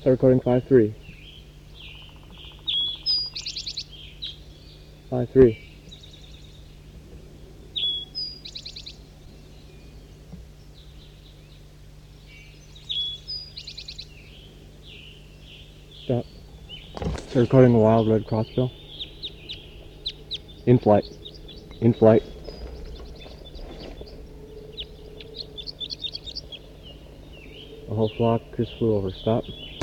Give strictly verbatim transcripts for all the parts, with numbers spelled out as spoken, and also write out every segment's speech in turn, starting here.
Start recording five three. five three. Stop. Start recording a wild red crossbill. In flight. In flight. The whole flock just flew over. Stop.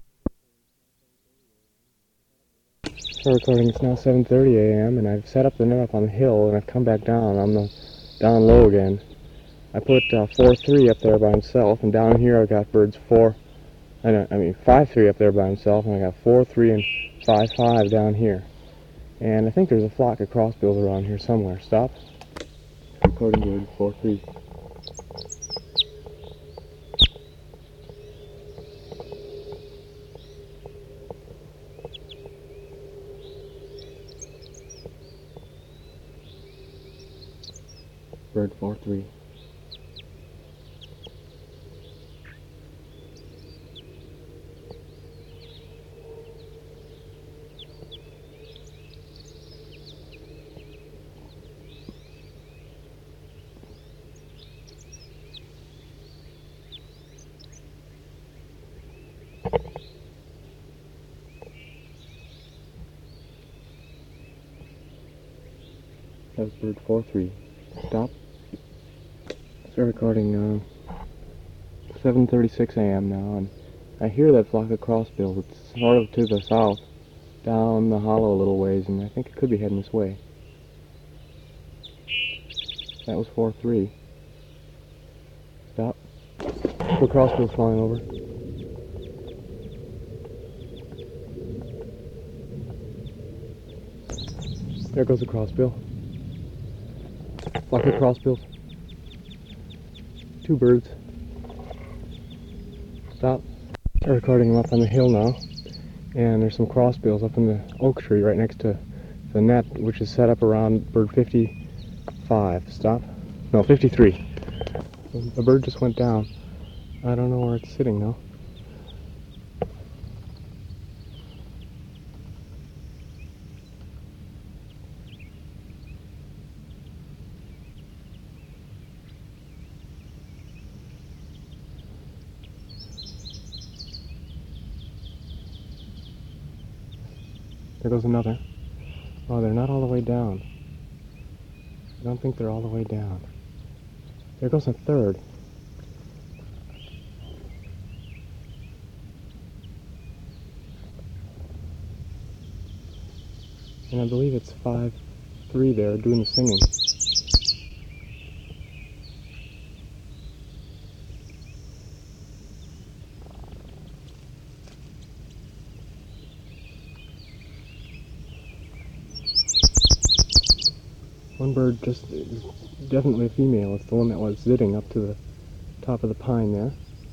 Start recording. It's now seven thirty a m and I've set up the net up on the hill and I've come back down. I'm the down low again. I put uh, four three up there by himself, and down here I got birds four. I, know, I mean five three up there by himself, and I got four three and five five down here. And I think there's a flock of crossbills around here somewhere. Stop. Recording bird four three. Bird four three. That was bird four three. Stop. Start recording uh, seven thirty-six a m now, and I hear that flock of crossbills. It's sort of to the south, down the hollow a little ways, and I think it could be heading this way. That was four three. Stop. The crossbills flying over. There goes the crossbill. Flock of crossbills. Two birds. Stop. Start recording them up on the hill now. And there's some crossbills up in the oak tree right next to the net, which is set up around bird fifty-five. Stop. No, fifty-three. The bird just went down. I don't know where it's sitting though. There goes another. Oh, they're not all the way down. I don't think they're all the way down. There goes a third. And I believe it's five three there doing the singing. One bird just is definitely a female. It's the one that was sitting up to the top of the pine there.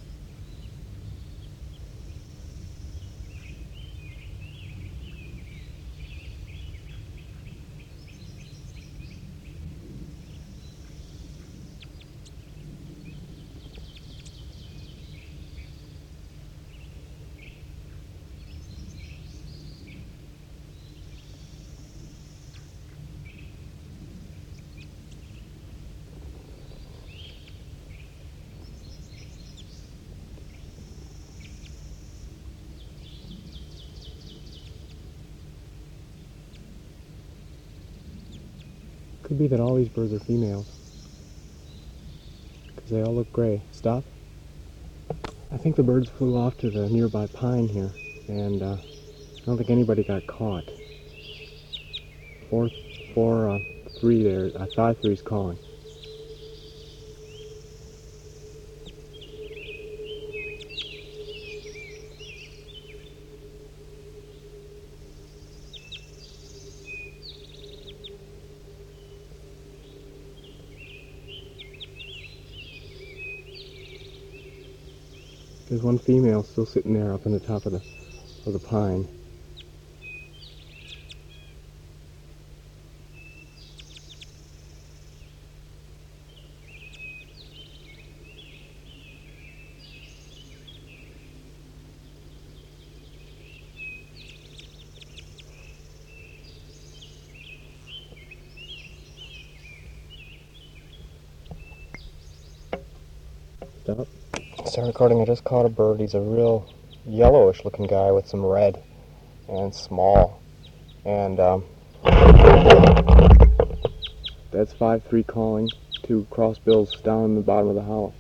Could be that all these birds are females, because they all look gray. Stop. I think the birds flew off to the nearby pine here, and uh, I don't think anybody got caught. Four, four, uh, three there. Uh, five three's calling. There's one female still sitting there up in the top of the of the pine. Stop. Start recording. I just caught a bird. He's a real yellowish looking guy with some red and small. And um, that's five three calling to crossbills down in the bottom of the hollow.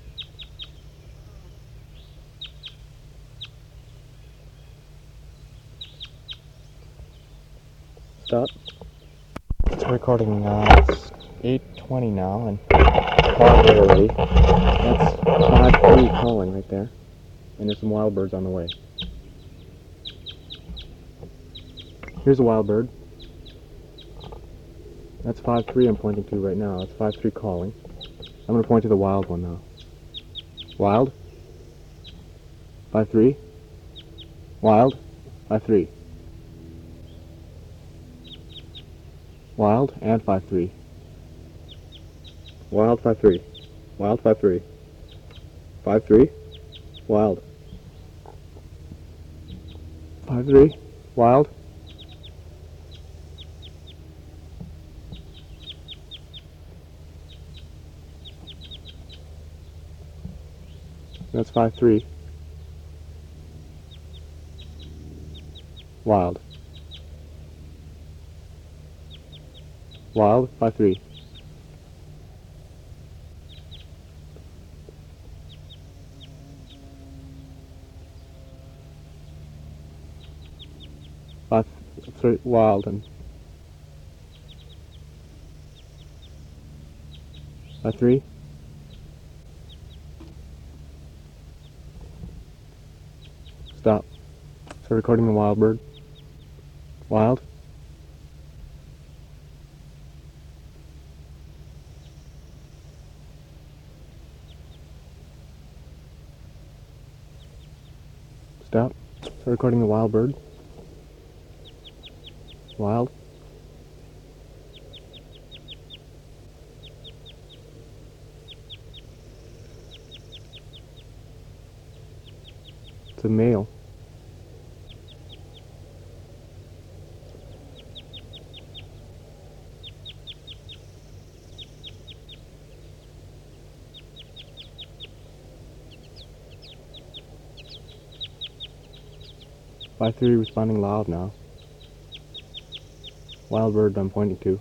Stop. It's recording uh, it's eight twenty now and called it already. That's five three calling right there. And there's some wild birds on the way. Here's a wild bird. That's five three I'm pointing to right now. That's five three calling. I'm going to point to the wild one now. Wild. five three. Wild. five three. Wild and five three. Wild five three. Wild five three. five three. Wild. five three. Wild. That's five three. Wild. Wild five three. Five three. Wild and five three. Stop. Start recording the wild bird. Wild. Stop. Start recording the wild bird. Wild. It's a male. five three responding loud now. Wild bird I'm pointing to.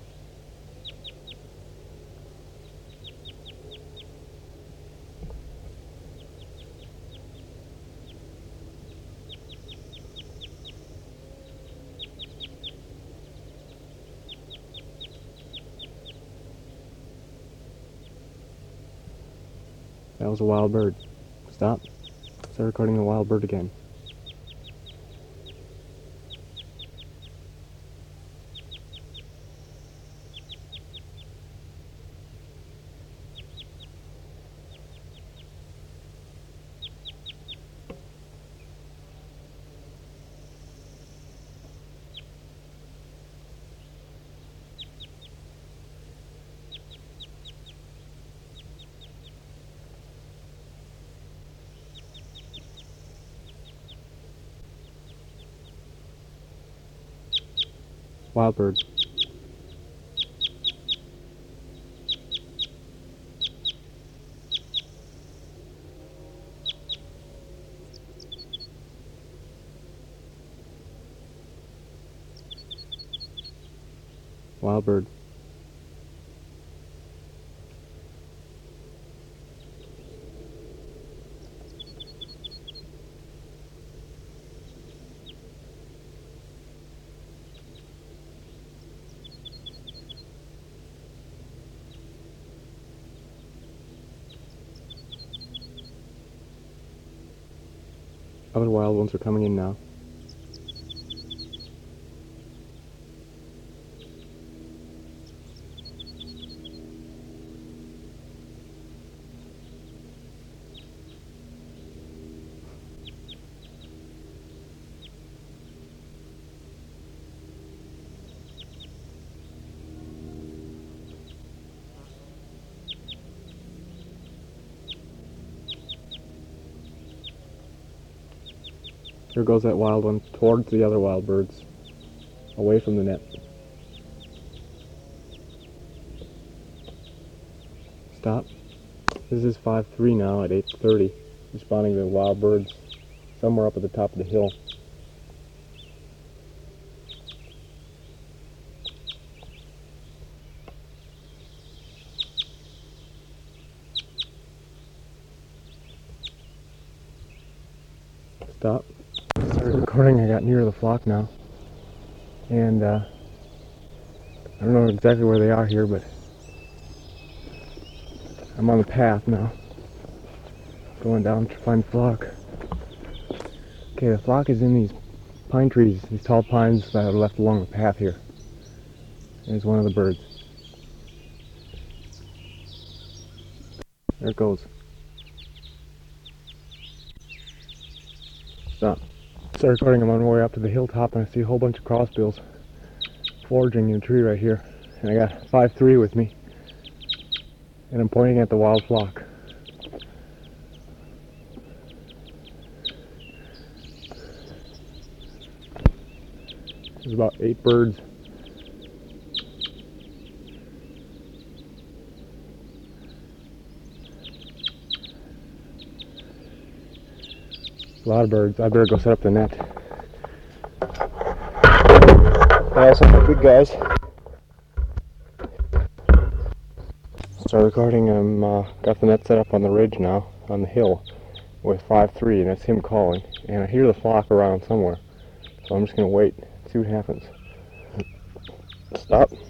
That was a wild bird. Stop. Start recording the wild bird again. Wild bird. Wild bird. Other wild ones are coming in now. Here goes that wild one towards the other wild birds, away from the net. Stop. This is five three now at eight thirty, responding to wild birds somewhere up at the top of the hill. Stop. Started recording. I got near the flock now, and uh, I don't know exactly where they are here, but I'm on the path now, going down to find the flock. Okay, the flock is in these pine trees, these tall pines that are left along the path here. There's one of the birds. There it goes. Stop. Start recording. I'm on my way up to the hilltop and I see a whole bunch of crossbills foraging in a tree right here. And I got five three with me. And I'm pointing at the wild flock. There's about eight birds. A lot of birds. I better go set up the net. Yeah, some of the big guys. Start recording. I'm uh, got the net set up on the ridge now, on the hill, with five three, and that's him calling. And I hear the flock around somewhere, so I'm just gonna wait, see what happens. Stop.